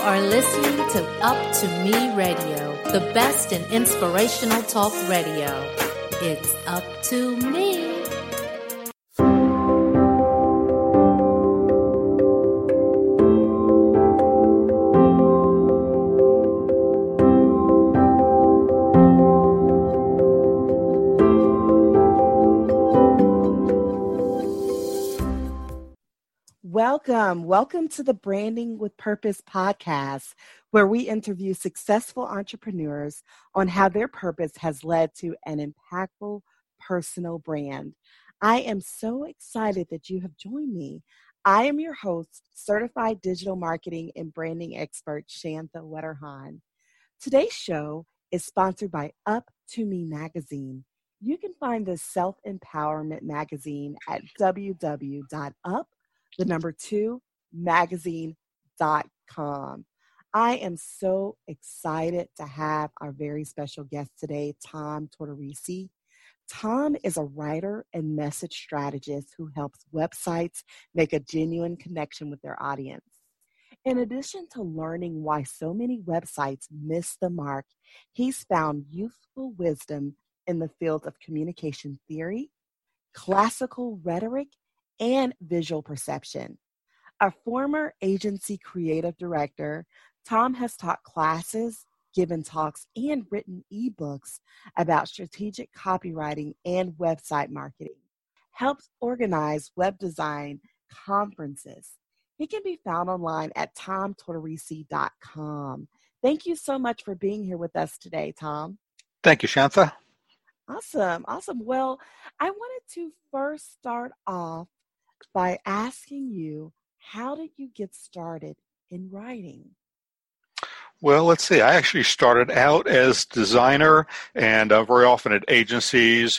are listening to Up to Me Radio, the best in inspirational talk radio. It's up to me. Welcome to the Branding with Purpose podcast, where we interview successful entrepreneurs on how their purpose has led to an impactful personal brand. I am so excited that you have joined me. I am your host, certified digital marketing and branding expert, Shantha Wetterhahn. Today's show is sponsored by Up to Me magazine. You can find this self-empowerment magazine at www.up2magazine.com. I am so excited to have our very special guest today, Tom Tortorisi. Tom is a writer and message strategist who helps websites make a genuine connection with their audience. In addition to learning why so many websites miss the mark, he's found useful wisdom in the field of communication theory, classical rhetoric, and visual perception. A former agency creative director, Tom has taught classes, given talks, and written ebooks about strategic copywriting and website marketing. Helps organize web design conferences. He can be found online at tomtortorisi.com. Thank you so much for being here with us today, Tom. Thank you, Shantha. Awesome. Well, I wanted to first start off by asking you, how did you get started in writing? Well, let's see. I actually started out as designer and very often at agencies,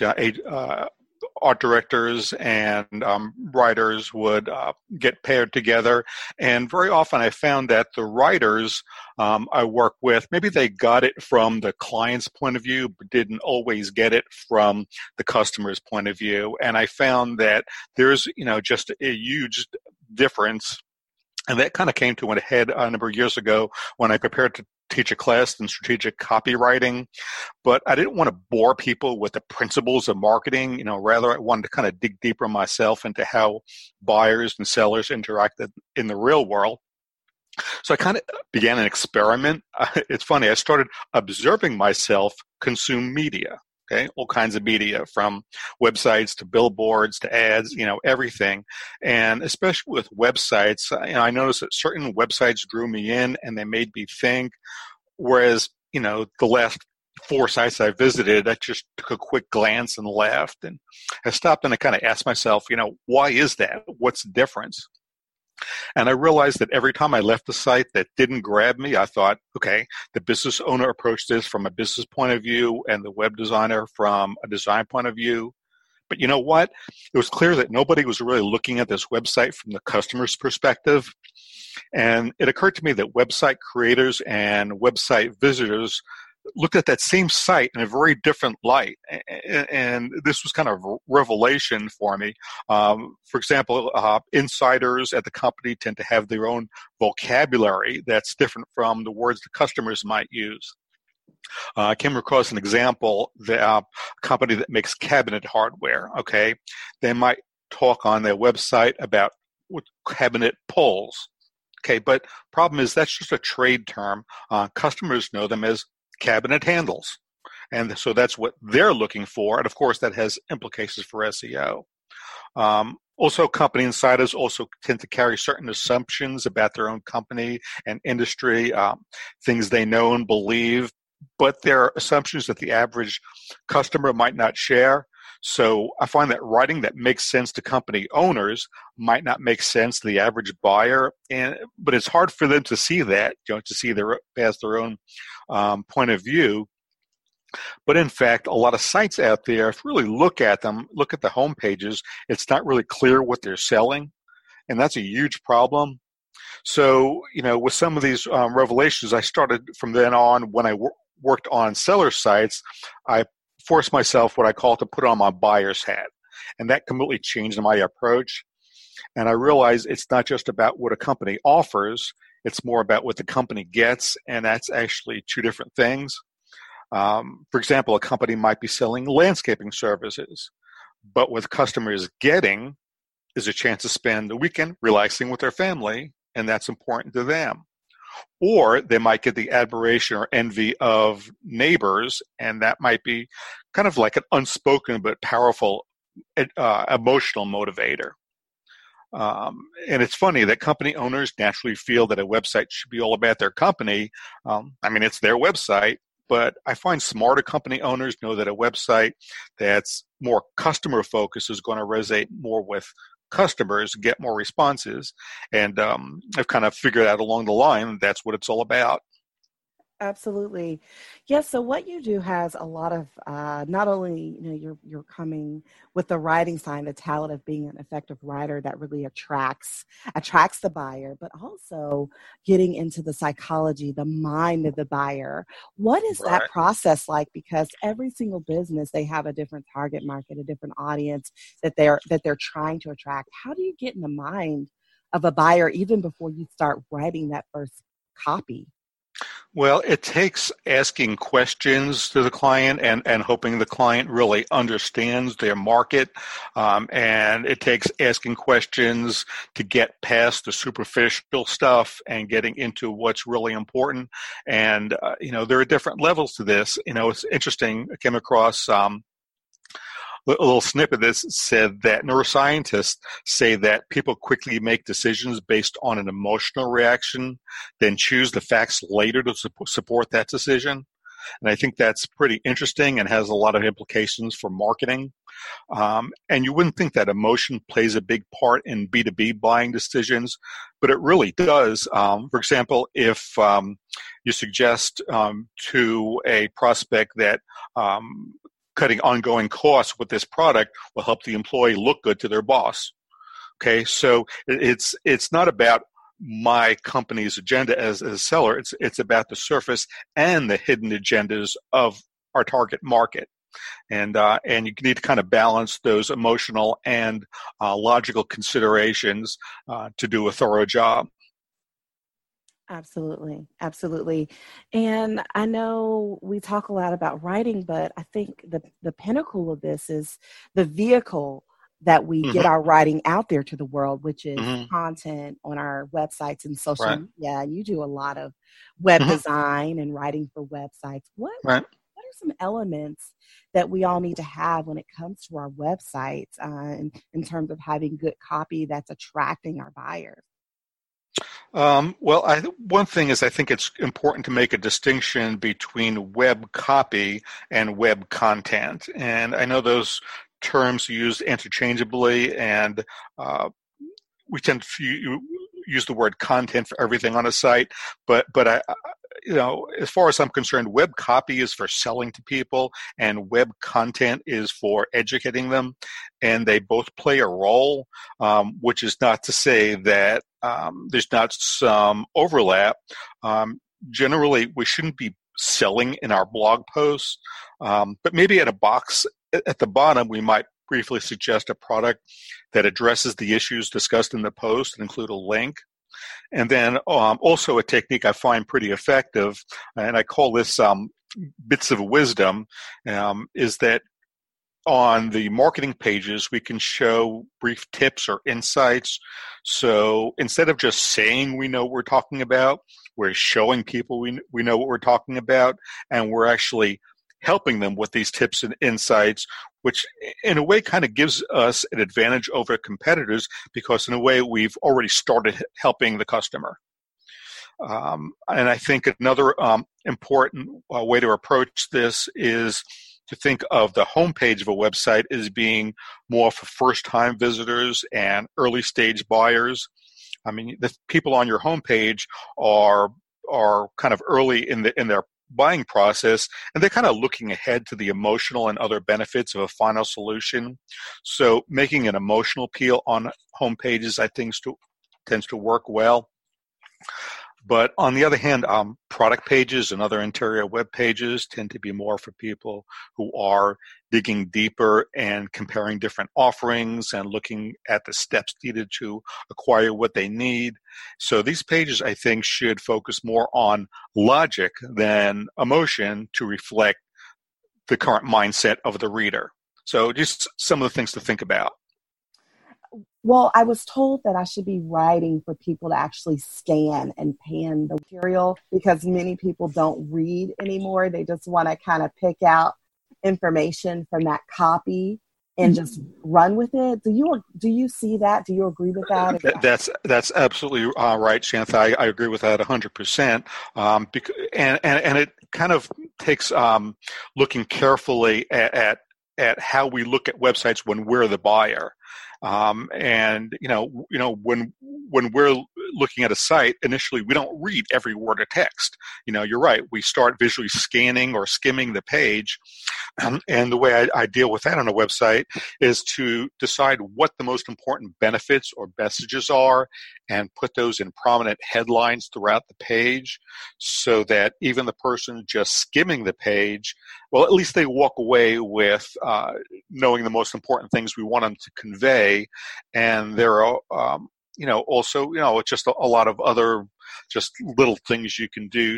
art directors and writers would get paired together. And very often I found that the writers I work with, maybe they got it from the client's point of view, but didn't always get it from the customer's point of view. And I found that there's, just a huge difference. And that kind of came to a head a number of years ago when I prepared to teach a class in strategic copywriting. But I didn't want to bore people with the principles of marketing. Rather I wanted to kind of dig deeper myself into how buyers and sellers interacted in the real world. So I kind of began an experiment. It's funny. I started observing myself consume media. Okay, all kinds of media, from websites to billboards to ads, everything. And especially with websites, I noticed that certain websites drew me in and they made me think, whereas, the last 4 sites I visited, I just took a quick glance and laughed. And I stopped and I kind of asked myself, why is that? What's the difference? And I realized that every time I left a site that didn't grab me, I thought, okay, the business owner approached this from a business point of view and the web designer from a design point of view. But you know what? It was clear that nobody was really looking at this website from the customer's perspective. And it occurred to me that website creators and website visitors looked at that same site in a very different light. And this was kind of a revelation for me. For example, insiders at the company tend to have their own vocabulary that's different from the words the customers might use. I came across an example, a company that makes cabinet hardware, okay? They might talk on their website about cabinet pulls, okay? But problem is that's just a trade term. Customers know them as cabinet handles. And so that's what they're looking for. And of course, that has implications for SEO. Also, company insiders also tend to carry certain assumptions about their own company and industry, things they know and believe, but they're assumptions that the average customer might not share. So I find that writing that makes sense to company owners might not make sense to the average buyer, but it's hard for them to see that, to see past their own point of view. But in fact, a lot of sites out there, if you really look at them, look at the home pages, it's not really clear what they're selling, and that's a huge problem. So, with some of these revelations, I started from then on, when I worked on seller sites, I forced myself, what I call, to put on my buyer's hat. And that completely changed my approach. And I realized it's not just about what a company offers, It's more about what the company gets, and that's actually two different things. For example, a company might be selling landscaping services, but what customers getting is a chance to spend the weekend relaxing with their family, and that's important to them. Or they might get the admiration or envy of neighbors, and that might be kind of like an unspoken but powerful emotional motivator. And it's funny that company owners naturally feel that a website should be all about their company. It's their website, but I find smarter company owners know that a website that's more customer focused is going to resonate more with customers, get more responses. And I've kind of figured out along the line that's what it's all about. Absolutely. Yes. So what you do has a lot of, not only, you're coming with the writing side, the talent of being an effective writer that really attracts the buyer, but also getting into the psychology, the mind of the buyer. What is that process like? Because every single business, they have a different target market, a different audience that they're trying to attract. How do you get in the mind of a buyer even before you start writing that first copy? Well, it takes asking questions to the client and hoping the client really understands their market. And it takes asking questions to get past the superficial stuff and getting into what's really important. And, there are different levels to this. It's interesting. I came across a little snippet of this said that neuroscientists say that people quickly make decisions based on an emotional reaction, then choose the facts later to support that decision. And I think that's pretty interesting and has a lot of implications for marketing. And you wouldn't think that emotion plays a big part in B2B buying decisions, but it really does. For example, if you suggest to a prospect that cutting ongoing costs with this product will help the employee look good to their boss. Okay, so it's not about my company's agenda as a seller. It's about the surface and the hidden agendas of our target market, and you need to kind of balance those emotional and logical considerations to do a thorough job. Absolutely. Absolutely. And I know we talk a lot about writing, but I think the pinnacle of this is the vehicle that we get our writing out there to the world, which is content on our websites and social media. And you do a lot of web design and writing for websites. What are some elements that we all need to have when it comes to our websites in terms of having good copy that's attracting our buyers? One thing is I think it's important to make a distinction between web copy and web content. And I know those terms are used interchangeably, and we tend to use the word content for everything on a site. But I, as far as I'm concerned, web copy is for selling to people, and web content is for educating them, and they both play a role, which is not to say that there's not some overlap. Generally, we shouldn't be selling in our blog posts, but maybe at a box at the bottom, we might briefly suggest a product that addresses the issues discussed in the post and include a link. And then also a technique I find pretty effective, and I call this bits of wisdom, is that on the marketing pages, we can show brief tips or insights. So instead of just saying we know what we're talking about, we're showing people we know what we're talking about, and we're actually helping them with these tips and insights, which in a way kind of gives us an advantage over competitors because in a way we've already started helping the customer. And I think another important way to approach this is to think of the homepage of a website as being more for first-time visitors and early-stage buyers. I mean, the people on your homepage are kind of early in their buying process, and they're kind of looking ahead to the emotional and other benefits of a final solution. So making an emotional appeal on homepages, I think, tends to work well. But on the other hand, product pages and other interior web pages tend to be more for people who are digging deeper and comparing different offerings and looking at the steps needed to acquire what they need. So these pages, I think, should focus more on logic than emotion to reflect the current mindset of the reader. So just some of the things to think about. Well, I was told that I should be writing for people to actually scan and pan the material because many people don't read anymore. They just want to kind of pick out information from that copy and just run with it. Do you see that? Do you agree with that? That's absolutely right, Shantha. I agree with that 100%. And it kind of takes looking carefully at how we look at websites when we're the buyer. And when we're looking at a site, initially we don't read every word of text. You're right. We start visually scanning or skimming the page, and the way I deal with that on a website is to decide what the most important benefits or messages are, and put those in prominent headlines throughout the page, so that even the person just skimming the page, well, at least they walk away with knowing the most important things we want them to convey. And there are, also, it's just a lot of other just little things you can do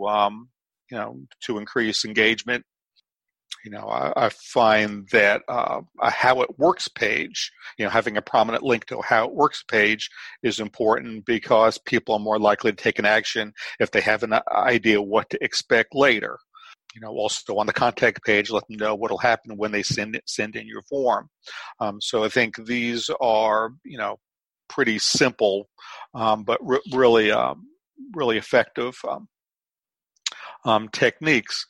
to increase engagement. I find that a How It Works page, having a prominent link to a How It Works page is important because people are more likely to take an action if they have an idea what to expect later. Also on the contact page, let them know what will happen when they send in your form. So I think these are, pretty simple, but really effective techniques.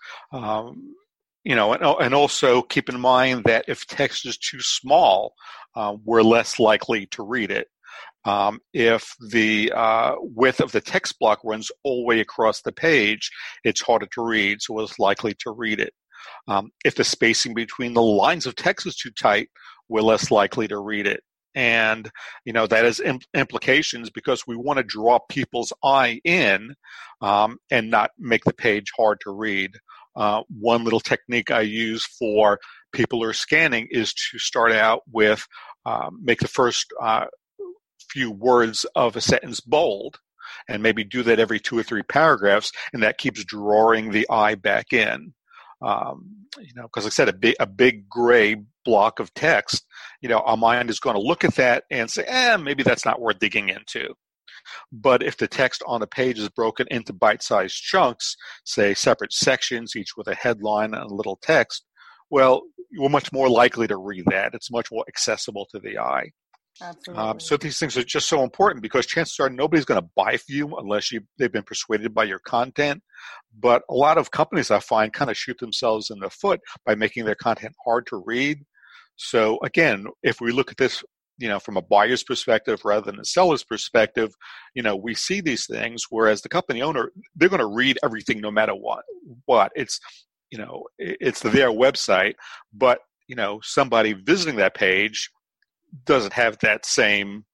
And also keep in mind that if text is too small, we're less likely to read it. If the width of the text block runs all the way across the page, it's harder to read, so it's likely to read it. If the spacing between the lines of text is too tight, we're less likely to read it. And, that has implications because we want to draw people's eye in and not make the page hard to read. One little technique I use for people who are scanning is to start out with make the first few words of a sentence bold, and maybe do that every 2 or 3 paragraphs, and that keeps drawing the eye back in. Because like I said, a big gray block of text, our mind is going to look at that and say, maybe that's not worth digging into. But if the text on the page is broken into bite-sized chunks, say separate sections, each with a headline and a little text, well, you're much more likely to read that. It's much more accessible to the eye. Absolutely. So these things are just so important because chances are nobody's going to buy from you unless they've been persuaded by your content. But a lot of companies, I find, kind of shoot themselves in the foot by making their content hard to read. So again, if we look at this, from a buyer's perspective rather than a seller's perspective, we see these things, whereas the company owner, they're going to read everything no matter what. It's their website, but somebody visiting that page doesn't have that same,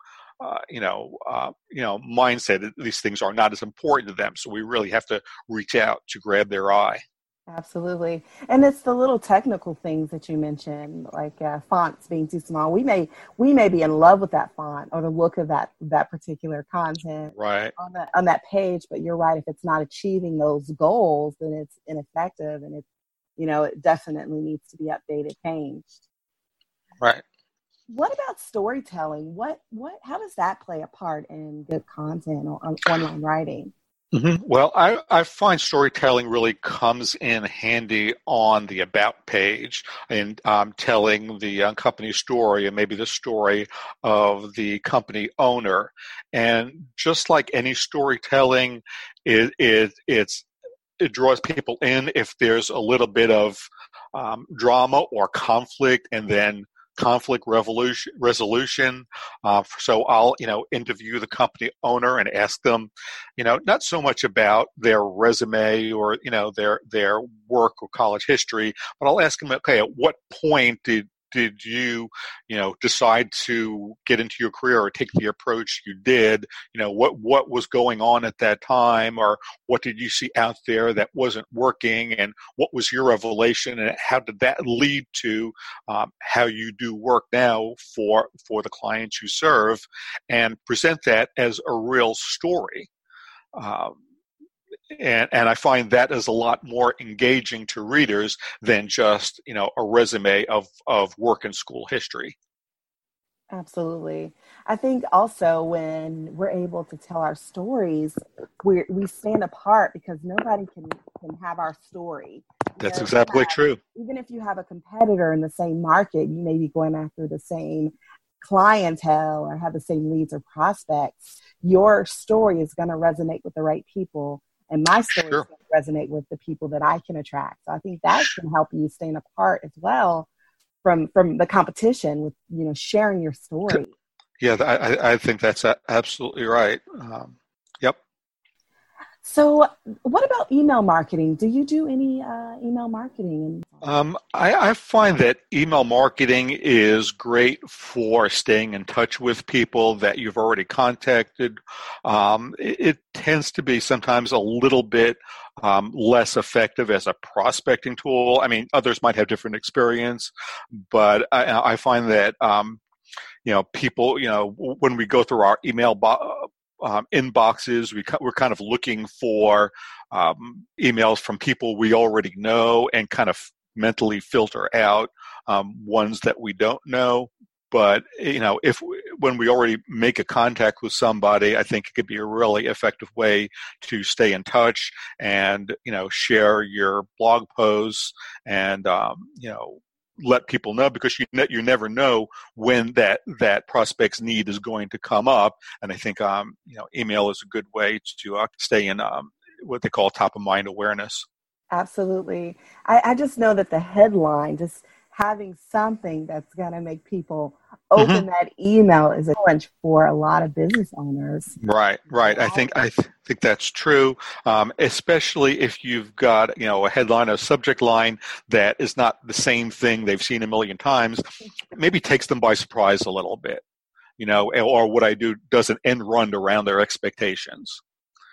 mindset. These things are not as important to them. So we really have to reach out to grab their eye. Absolutely. And it's the little technical things that you mentioned, like fonts being too small. We may be in love with that font or the look of that particular content right on that page, but you're right. If it's not achieving those goals, then it's ineffective, and it definitely needs to be updated, changed. Right. What about storytelling? How does that play a part in good content or online writing? Mm-hmm. Well, I find storytelling really comes in handy on the About page and telling the company story and maybe the story of the company owner. And just like any storytelling, it draws people in if there's a little bit of drama or conflict, and then conflict resolution. So I'll, interview the company owner and ask them, not so much about their resume or, their work or college history, but I'll ask them, okay, at what point did did you, decide to get into your career or take the approach you did? What was going on at that time, or what did you see out there that wasn't working, and what was your revelation, and how did that lead to how you do work now for the clients you serve, and present that as a real story. And I find that is a lot more engaging to readers than just, a resume of work and school history. Absolutely. I think also when we're able to tell our stories, we stand apart because nobody can have our story. That's exactly true. Even if you have a competitor in the same market, you may be going after the same clientele or have the same leads or prospects. Your story is going to resonate with the right people. And my story is going to resonate with the people that I can attract. So I think that can help you stand apart as well from the competition with, sharing your story. Yeah, I think that's absolutely right. Yep. So what about email marketing? Do you do any email marketing? I find that email marketing is great for staying in touch with people that you've already contacted. It tends to be sometimes a little bit less effective as a prospecting tool. I mean, others might have different experience, but I find that, people, when we go through our email inboxes, we're kind of looking for emails from people we already know and kind of mentally filter out ones that we don't know. But when we already make a contact with somebody, I think it could be a really effective way to stay in touch and share your blog posts and let people know, because you never know when that prospect's need is going to come up. And I think email is a good way to stay in what they call top of mind awareness. Absolutely. I just know that the headline, just having something that's going to make people open that email, is a challenge for a lot of business owners. Right. I think that's true, especially if you've got a headline, a subject line that is not the same thing they've seen a million times. Maybe takes them by surprise a little bit, or what I do doesn't end run around their expectations.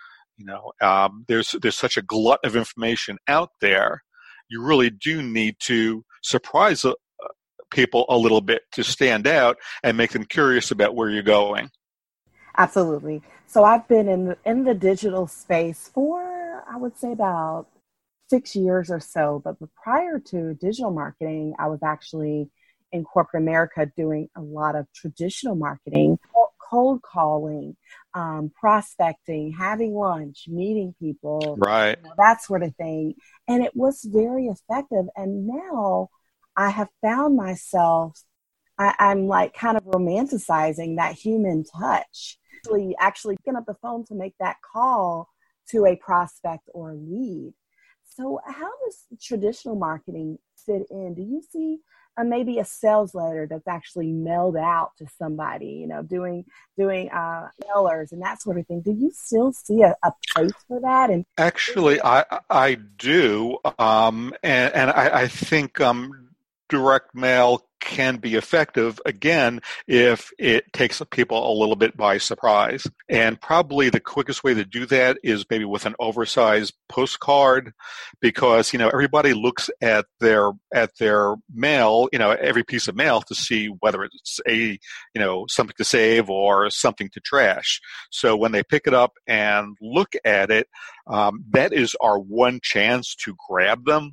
There's such a glut of information out there. You really do need to surprise people a little bit to stand out and make them curious about where you're going. Absolutely. So I've been in the digital space for, I would say, about 6 years or so. But prior to digital marketing, I was actually in corporate America doing a lot of traditional marketing, cold calling, prospecting, having lunch, meeting people, right? That sort of thing. And it was very effective. And now I have found myself, I'm like kind of romanticizing that human touch, actually picking up the phone to make that call to a prospect or a lead. So how does traditional marketing fit in? Do you see maybe a sales letter that's actually mailed out to somebody, doing mailers and that sort of thing? Do you still see a place for that? And actually, I do, and I think direct mail can be effective, again, if it takes people a little bit by surprise. And probably the quickest way to do that is maybe with an oversized postcard, because, everybody looks at their mail, every piece of mail, to see whether it's something to save or something to trash. So when they pick it up and look at it, that is our one chance to grab them.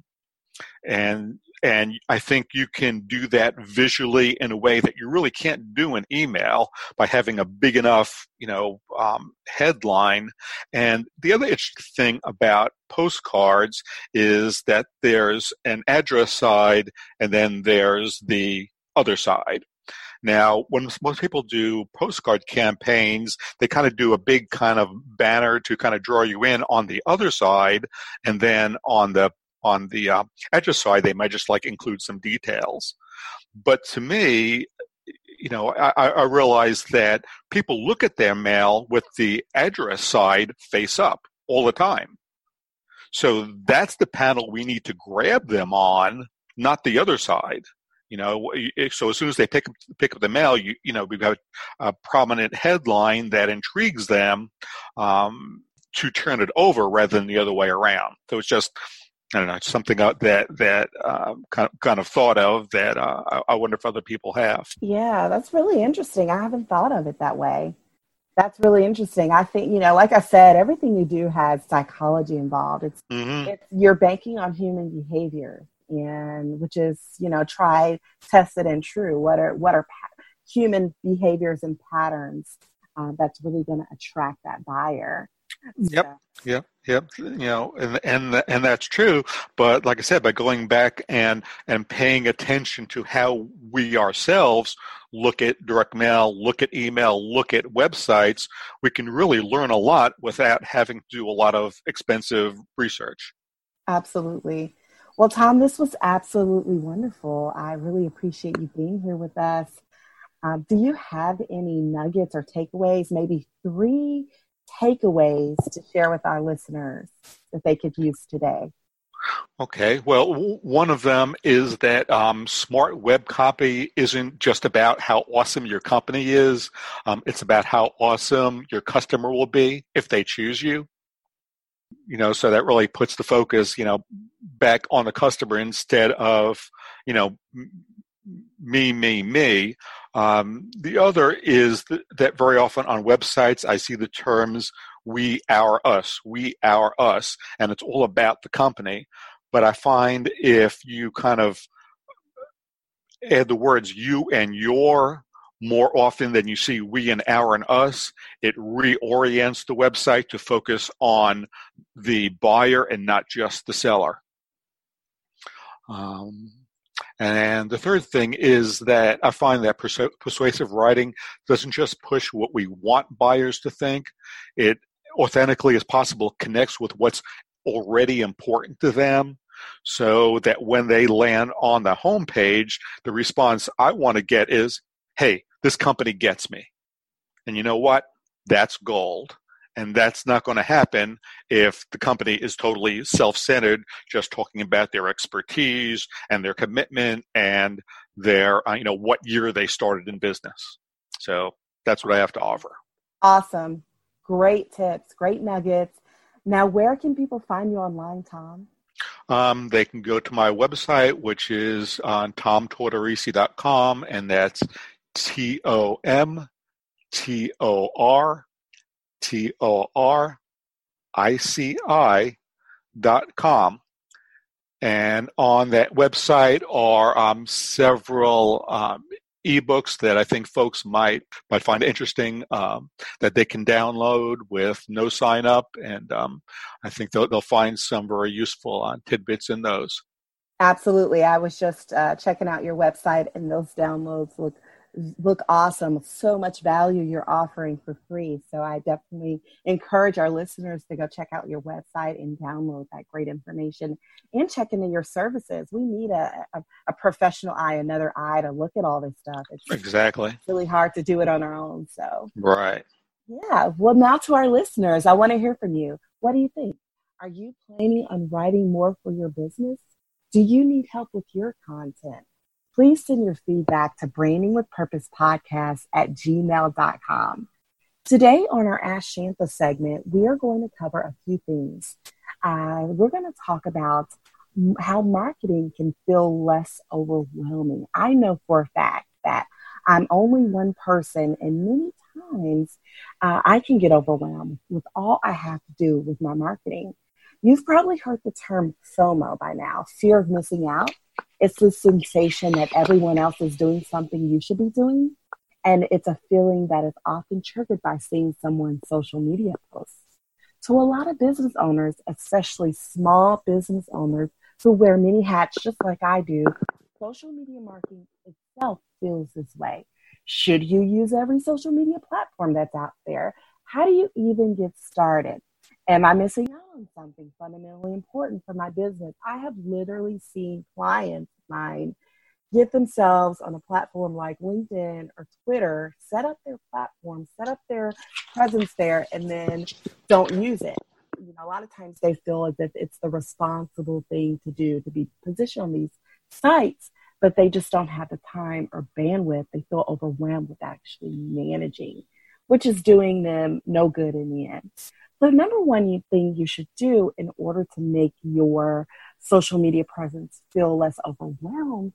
And I think you can do that visually in a way that you really can't do in email by having a big enough, headline. And the other interesting thing about postcards is that there's an address side and then there's the other side. Now, when most people do postcard campaigns, they kind of do a big kind of banner to kind of draw you in on the other side, and then on the address side, they might just include some details. But to me, I realize that people look at their mail with the address side face up all the time. So that's the panel we need to grab them on, not the other side. So as soon as they pick up the mail, we've got a prominent headline that intrigues them to turn it over rather than the other way around. So it's just, I don't know, it's something that kind of thought of that I wonder if other people have. Yeah, that's really interesting. I haven't thought of it that way. That's really interesting. I think, like I said, everything you do has psychology involved. It's you're banking on human behavior, and which is, tried, tested, and true. What are human behaviors and patterns that's really going to attract that buyer? Yep. And that's true. But like I said, by going back and paying attention to how we ourselves look at direct mail, look at email, look at websites, we can really learn a lot without having to do a lot of expensive research. Absolutely. Well, Tom, this was absolutely wonderful. I really appreciate you being here with us. Do you have any nuggets or takeaways, maybe 3 takeaways to share with our listeners that they could use today? Okay. Well, one of them is that smart web copy isn't just about how awesome your company is. It's about how awesome your customer will be if they choose you. So that really puts the focus, back on the customer instead of, me. The other is that very often on websites, I see the terms we, our, us, and it's all about the company. But I find if you kind of add the words you and your more often than you see we and our and us, it reorients the website to focus on the buyer and not just the seller. And the third thing is that I find that persuasive writing doesn't just push what we want buyers to think. It authentically as possible connects with what's already important to them, so that when they land on the homepage, the response I want to get is, hey, this company gets me. And you know what? That's gold. And that's not going to happen if the company is totally self-centered, just talking about their expertise and their commitment and their, what year they started in business. So that's what I have to offer. Awesome. Great tips, great nuggets. Now, where can people find you online, Tom? They can go to my website, which is on tomtortorisi.com, and that's TomTortorici.com. And on that website are several ebooks that I think folks might find interesting, that they can download with no sign up, and I think they'll find some very useful tidbits in those. Absolutely. I was just checking out your website, and those downloads look awesome. So much value you're offering for free. So I definitely encourage our listeners to go check out your website and download that great information and check into your services. We need a professional eye, another eye to look at all this stuff. It's exactly really hard to do it on our own. So right. Yeah. Well, now to our listeners, I want to hear from you. What do you think? Are you planning on writing more for your business? Do you need help with your content? Please send your feedback to brainingwithpurposepodcast@gmail.com. Today on our Ask Shantha segment, we are going to cover a few things. We're going to talk about how marketing can feel less overwhelming. I know for a fact that I'm only one person, and many times I can get overwhelmed with all I have to do with my marketing. You've probably heard the term FOMO by now, fear of missing out. It's the sensation that everyone else is doing something you should be doing. And it's a feeling that is often triggered by seeing someone's social media posts. To a lot of business owners, especially small business owners who wear many hats just like I do, social media marketing itself feels this way. Should you use every social media platform that's out there? How do you even get started? Am I missing out on something fundamentally important for my business? I have literally seen clients of mine get themselves on a platform like LinkedIn or Twitter, set up their platform, set up their presence there, and then don't use it. A lot of times they feel as if it's the responsible thing to do to be positioned on these sites, but they just don't have the time or bandwidth. They feel overwhelmed with actually managing, which is doing them no good in the end. The number one thing you should do in order to make your social media presence feel less overwhelmed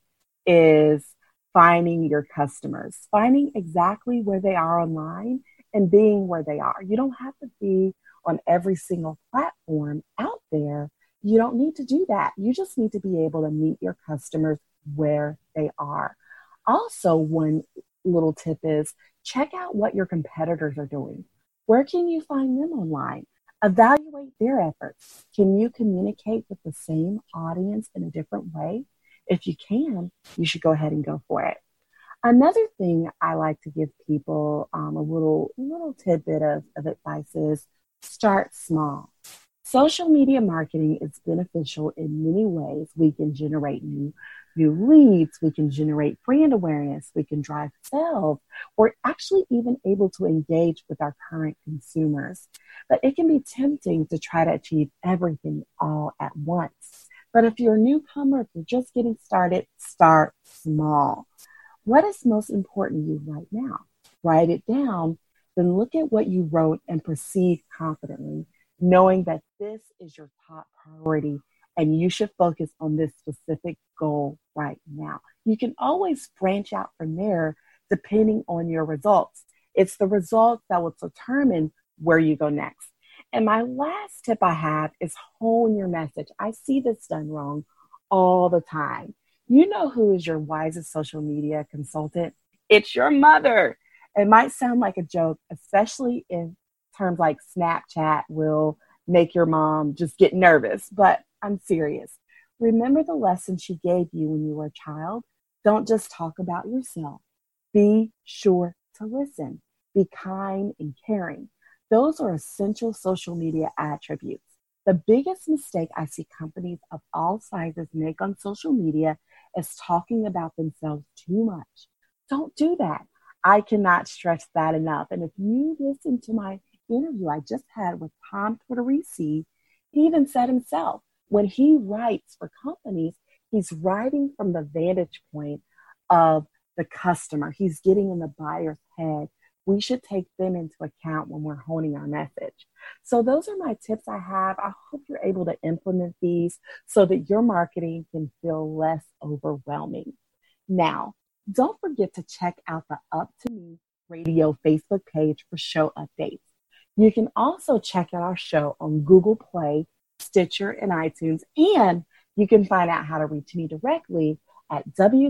is finding your customers, finding exactly where they are online and being where they are. You don't have to be on every single platform out there. You don't need to do that. You just need to be able to meet your customers where they are. Also, one little tip is check out what your competitors are doing. Where can you find them online? Evaluate their efforts. Can you communicate with the same audience in a different way? If you can, you should go ahead and go for it. Another thing I like to give people a little tidbit of advice is start small. Social media marketing is beneficial in many ways. We can generate new leads. We can generate brand awareness. We can drive sales. We're actually even able to engage with our current consumers. But it can be tempting to try to achieve everything all at once. But if you're a newcomer, if you're just getting started, start small. What is most important to you right now? Write it down, then look at what you wrote and proceed confidently, knowing that this is your top priority and you should focus on this specific goal right now. You can always branch out from there depending on your results. It's the results that will determine where you go next. And my last tip I have is hone your message. I see this done wrong all the time. You know who is your wisest social media consultant? It's your mother. It might sound like a joke, especially in terms like Snapchat will make your mom just get nervous, but I'm serious. Remember the lesson she gave you when you were a child? Don't just talk about yourself. Be sure to listen. Be kind and caring. Those are essential social media attributes. The biggest mistake I see companies of all sizes make on social media is talking about themselves too much. Don't do that. I cannot stress that enough. And if you listen to my interview I just had with Tom Tortorisi, he even said himself, when he writes for companies, he's writing from the vantage point of the customer. He's getting in the buyer's head. We should take them into account when we're honing our message. So those are my tips I have. I hope you're able to implement these so that your marketing can feel less overwhelming. Now, don't forget to check out the Up to Me Radio Facebook page for show updates. You can also check out our show on Google Play, Stitcher, and iTunes, and you can find out how to reach me directly at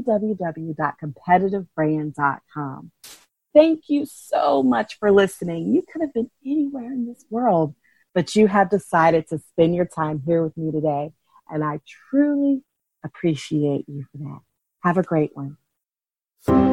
www.competitivebrand.com. Thank you so much for listening. You could have been anywhere in this world, but you have decided to spend your time here with me today, and I truly appreciate you for that. Have a great one.